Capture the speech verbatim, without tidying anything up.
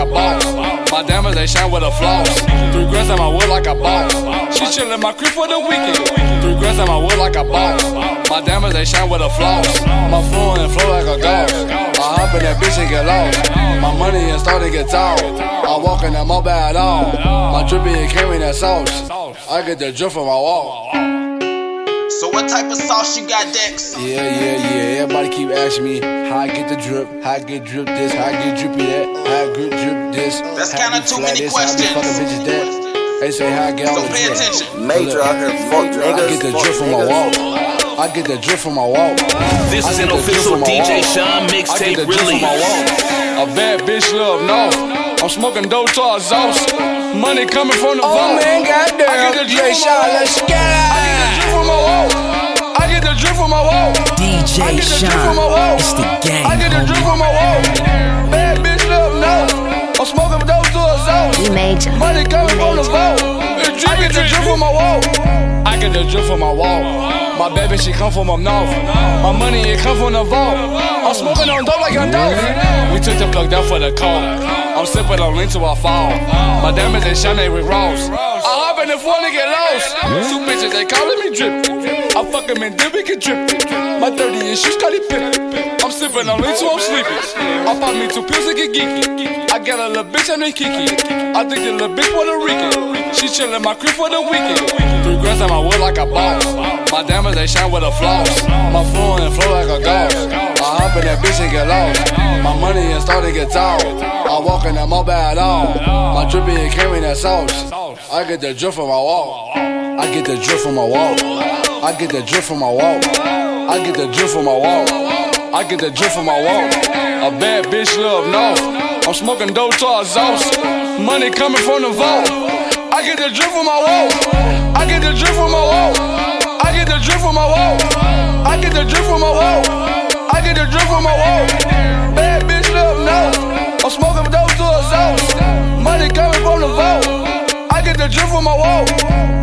a boss. My diamonds, they shine with a floss. Three grams on my wood like a boss. She chillin' my crib for the weekend. Three grams on my wood like a boss. My diamonds, they shine with a floss. My phone and flow like a ghost. I hop in that bitch and get lost. My money is starting to get tall. I walk in that mobile at all. My drippy and carrying that sauce. I get the drip from my wall. So what type of sauce you got, Dex? Yeah, yeah, yeah. Everybody keep asking me how I get the drip, how I get drip this, how I get drippy that, how I get drip this. That's kind of too many this, questions. How I be fucking bitches that. They say how I get all So the pay drip. attention. Major out here, fuck niggas. I get the drip from my wall. I get the drip from my wall. This is an official D J Sean mixtape release. A bad bitch love no. I'm smoking dope to a sauce. Money coming from the vault. Oh man, goddamn. I get the drip from my Sean, wall. let's get it. I get the drip from my wall. I get the drip from my wall. D J I get the drip Sean, from my wall. it's the gang, I get the drip from my wall. Bad bitch love no. I'm smoking dope to a sauce. We major. Money coming from the vault. I get the drip from my wall. I get the drip from my wall. My baby, she come from up north. My money, it come from the vault. I'm smoking on dope like a dog. We took the plug down for the cold. I'm sipping on lean till I fall. My diamonds, they shine, they with rolls. I hop in the phone and get lost. Two bitches, they calling me drip. I fuck them and then we can drip. My thirty issues, got it pip. I'm sipping on lean till I'm sleeping. I pop me two pills and get geeky. I got a little bitch and they kiki. I think the little bitch Puerto Rican. She chillin' my crib for the weekend. Three grams on my wood like a boss. My diamonds, they shine with a floss. My phone and flow like a ghost. I hop in that bitch and get lost. My money is starting to get tall. I walk in that mobile at all. My drippy and carrying that sauce. I get the drip from my wall. I get the drip from my wall. I get the drip from my wall. I get the drip from my wall. I get the drip from my wall. A bad bitch love no. I'm smoking dope to a sauce. Money coming from the vault. I get the drip from my wall. I get the drip from my wall. I get the drip from my wall. I get the drip from my wall. I get the drip from my wall. Bad bitch love no. I'm smoking dope to a sauce. Money coming from the vault. I get the drip from my wall.